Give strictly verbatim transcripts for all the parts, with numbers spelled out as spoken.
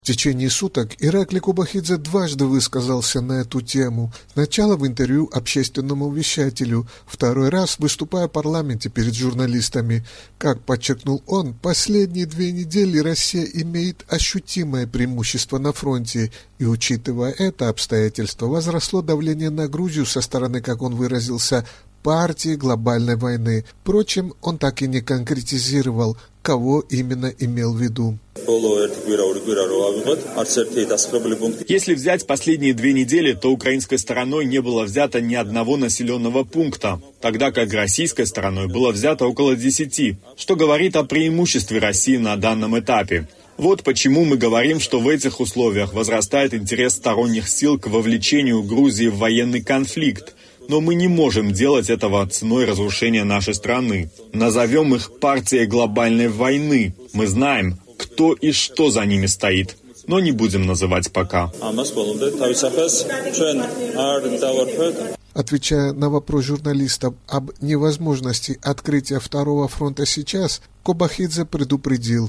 В течение суток Иракли Кобахидзе дважды высказался на эту тему. Сначала в интервью общественному вещателю, второй раз выступая в парламенте перед журналистами. Как подчеркнул он, последние две недели Россия имеет ощутимое преимущество на фронте, и, учитывая это обстоятельство, возросло давление на Грузию со стороны, как он выразился, партии глобальной войны. Впрочем, он так и не конкретизировал, кого именно имел в виду. Если взять последние две недели, то украинской стороной не было взято ни одного населенного пункта, тогда как российской стороной было взято около десяти, что говорит о преимуществе России на данном этапе. Вот почему мы говорим, что в этих условиях возрастает интерес сторонних сил к вовлечению Грузии в военный конфликт. Но мы не можем делать этого ценой разрушения нашей страны. Назовем их партией глобальной войны. Мы знаем, кто и что за ними стоит, но не будем называть пока. Отвечая на вопрос журналистов об невозможности открытия второго фронта сейчас, Кобахидзе предупредил.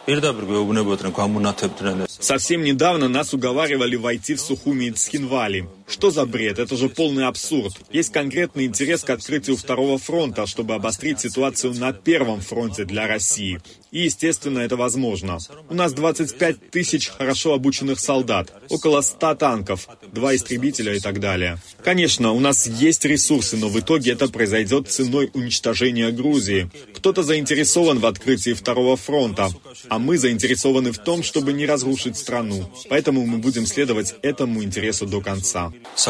Совсем недавно нас уговаривали войти в Сухуми и Цхинвали. Что за бред? Это же полный абсурд. Есть конкретный интерес к открытию второго фронта, чтобы обострить ситуацию на первом фронте для России. И, естественно, это возможно. У нас двадцать пять тысяч хорошо обученных солдат, около ста танков, два истребителя и так далее. Конечно, у нас есть ресурсы, но в итоге это произойдет ценой уничтожения Грузии. Кто-то заинтересован в открытии второго фронта, а мы заинтересованы в том, чтобы не разрушить страну. Поэтому мы будем следовать этому интересу до конца.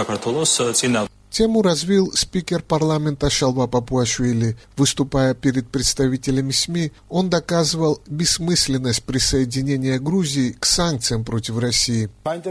Тему развил спикер парламента Шалва Папуашвили. Выступая перед представителями СМИ, он доказывал бессмысленность присоединения Грузии к санкциям против России.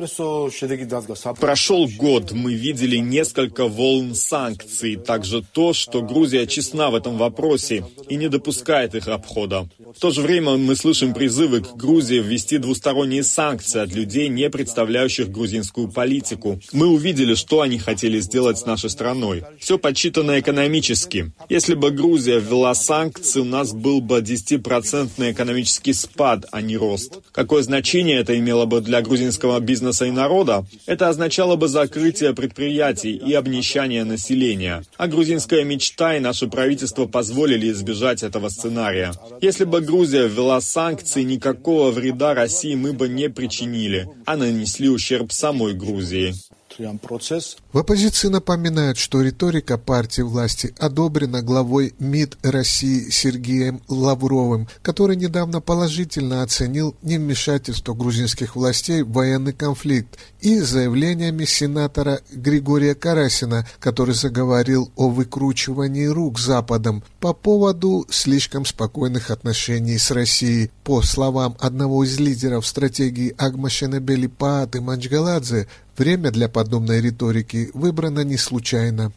Прошел год, мы видели несколько волн санкций, также то, что Грузия честна в этом вопросе и не допускает их обхода. В то же время мы слышим призывы к Грузии ввести двусторонние санкции от людей, не представляющих грузинскую политику. Мы увидели, что они хотели сделать с нашей страной. Все подсчитано экономически. Если бы Грузия ввела санкции, у нас был бы десятипроцентный экономический спад, а не рост. Какое значение это имело бы для грузинского бизнеса и народа? Это означало бы закрытие предприятий и обнищание населения. А грузинская мечта и наше правительство позволили избежать этого сценария. Если бы Грузия ввела санкции, никакого вреда России мы бы не причинили, а нанесли ущерб самой Грузии. В оппозиции напоминают, что риторика партии власти одобрена главой МИД России Сергеем Лавровым, который недавно положительно оценил невмешательство грузинских властей в военный конфликт, и заявлениями сенатора Григория Карасина, который заговорил о выкручивании рук Западом по поводу слишком спокойных отношений с Россией. По словам одного из лидеров стратегии Агмашенебели Пааты Манчгаладзе, время для подобной риторики выбрано не случайно.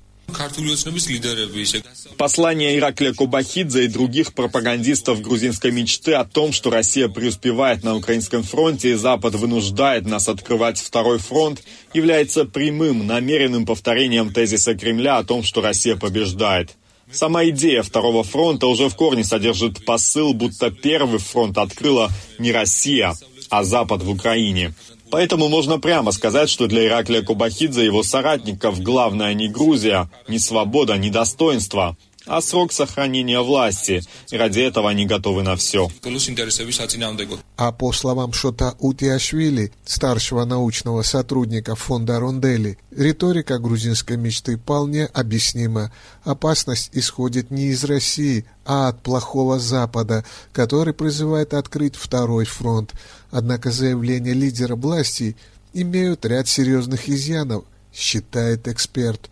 Послание Иракли Кобахидзе и других пропагандистов грузинской мечты о том, что Россия преуспевает на украинском фронте и Запад вынуждает нас открывать второй фронт, является прямым, намеренным повторением тезиса Кремля о том, что Россия побеждает. Сама идея второго фронта уже в корне содержит посыл, будто первый фронт открыла не Россия, а Запад в Украине. Поэтому можно прямо сказать, что для Ираклия Кобахидзе и его соратников главное не Грузия, не свобода, не достоинство, а срок сохранения власти. И ради этого они готовы на все. А по словам Шота Утиашвили, старшего научного сотрудника фонда Рондели, риторика грузинской мечты вполне объяснима. Опасность исходит не из России, а от плохого Запада, который призывает открыть второй фронт. Однако заявления лидера власти имеют ряд серьезных изъянов, считает эксперт.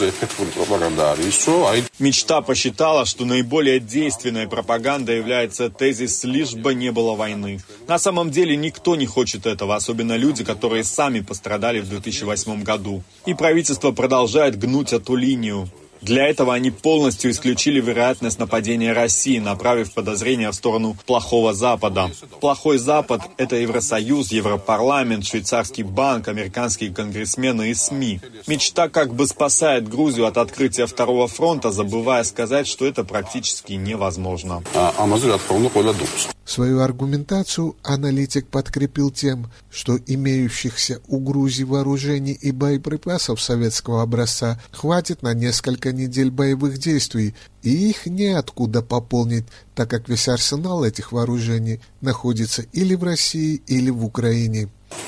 Мечта посчитала, что наиболее действенной пропагандой является тезис «лишь бы не было войны». На самом деле никто не хочет этого, особенно люди, которые сами пострадали в две тысячи восьмом году. И правительство продолжает гнуть эту линию. Для этого они полностью исключили вероятность нападения России, направив подозрения в сторону плохого Запада. Плохой Запад – это Евросоюз, Европарламент, Швейцарский банк, американские конгрессмены и СМИ. Мечта как бы спасает Грузию от открытия второго фронта, забывая сказать, что это практически невозможно. Свою аргументацию аналитик подкрепил тем, что имеющихся у Грузии вооружений и боеприпасов советского образца хватит на несколько недель боевых действий, и их неоткуда пополнить, так как весь арсенал этих вооружений находится или в России, или в Украине.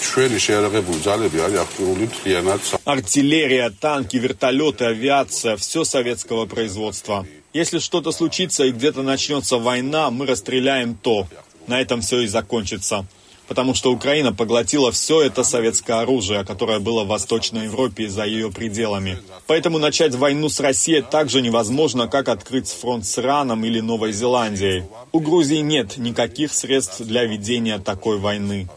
Артиллерия, танки, вертолеты, авиация – все советского производства. Если что-то случится и где-то начнется война, мы расстреляем то. На этом все и закончится. Потому что Украина поглотила все это советское оружие, которое было в Восточной Европе и за ее пределами. Поэтому начать войну с Россией так же невозможно, как открыть фронт с Ираном или Новой Зеландией. У Грузии нет никаких средств для ведения такой войны.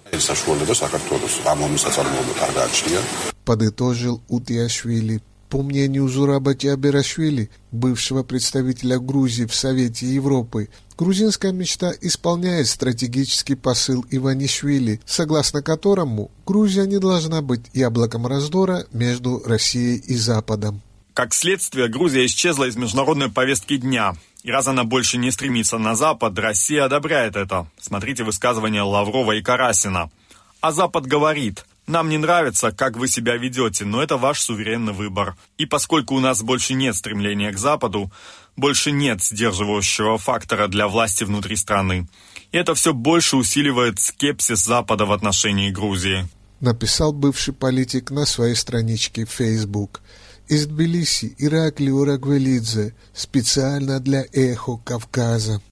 Подытожил Утиашвили. По мнению Зурабати Абирашвили, бывшего представителя Грузии в Совете Европы, грузинская мечта исполняет стратегический посыл Иванишвили, согласно которому Грузия не должна быть яблоком раздора между Россией и Западом. Как следствие, Грузия исчезла из международной повестки дня. И раз она больше не стремится на Запад, Россия одобряет это. Смотрите высказывания Лаврова и Карасина. А Запад говорит: нам не нравится, как вы себя ведете, но это ваш суверенный выбор. И поскольку у нас больше нет стремления к Западу, больше нет сдерживающего фактора для власти внутри страны. И это все больше усиливает скепсис Запада в отношении Грузии. Написал бывший политик на своей страничке в Facebook. Из Тбилиси Ираклий Урагвелидзе, специально для Эхо Кавказа.